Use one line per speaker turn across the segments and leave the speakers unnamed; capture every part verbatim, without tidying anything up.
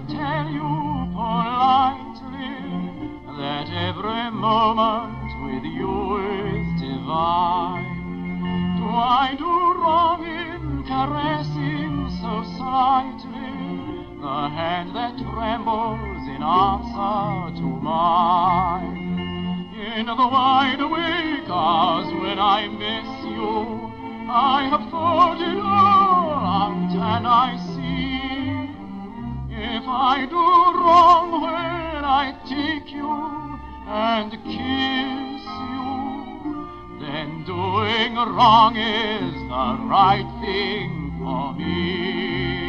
tell you politely that every moment with you is divine. Do I do wrong in caressing so slightly the hand that trembles in answer to mine? In the wide awake hours when I miss you, I have thought it all out and I see. If I do wrong when I take you and kiss you, then doing wrong is the right thing for me.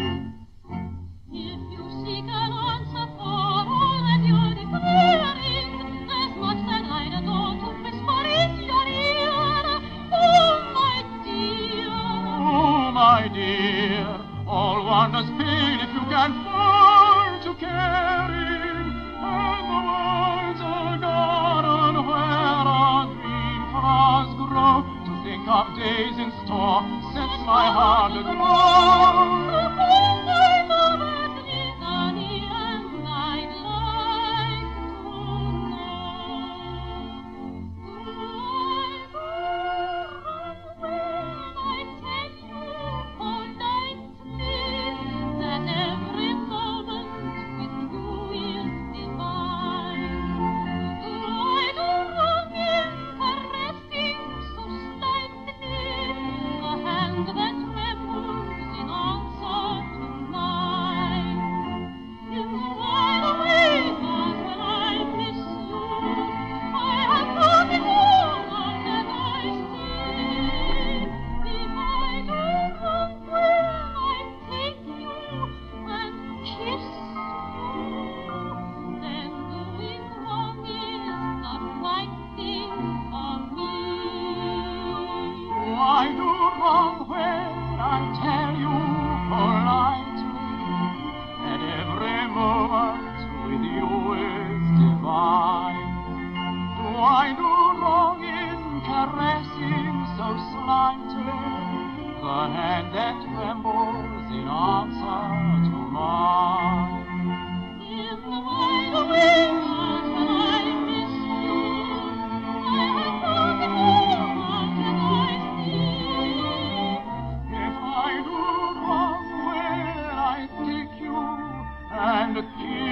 If you seek an answer for all that you're declaring, there's much that I don't know to whisper in your ear. Oh, my dear.
Oh, my dear, all wonders pain if you can fall to caring, and the world's a garden where our green flowers grow. To think of days in store sets my heart aglow. I do wrong when I tell you politely that every moment with you is divine. Do I do wrong in caressing so slightly the hand that trembles in answer to mine?
In the wide awake hours when I miss you, I have thought it all out and I see.
If I do wrong when I take you and kiss